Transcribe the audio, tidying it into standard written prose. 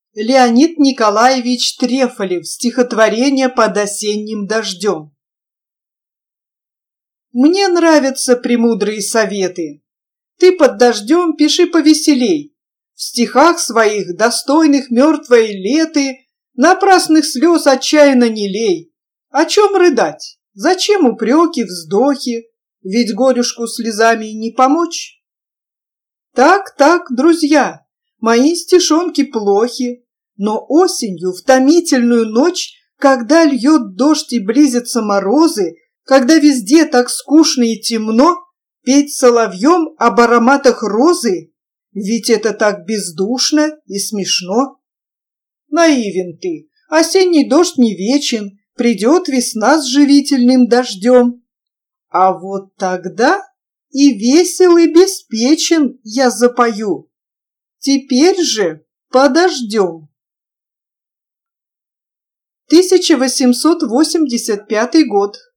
Леонид Николаевич Трефолев. Стихотворение «Под осенним дождем». Мне нравятся премудрые советы. Ты под дождем пиши повеселей. В стихах своих, достойных мертвой леты, напрасных слез отчаянно не лей. О чем рыдать? Зачем упреки, вздохи? Ведь горюшку слезами не помочь. Так, друзья, мои стишонки плохи, но осенью в томительную ночь, когда льет дождь и близятся морозы, когда везде так скучно и темно, петь соловьем об ароматах розы, ведь это так бездушно и смешно. Наивен ты, осенний дождь не вечен, придет весна с живительным дождем. А вот тогда и весел, и беспечен я запою. Теперь же подождем. 1885 год.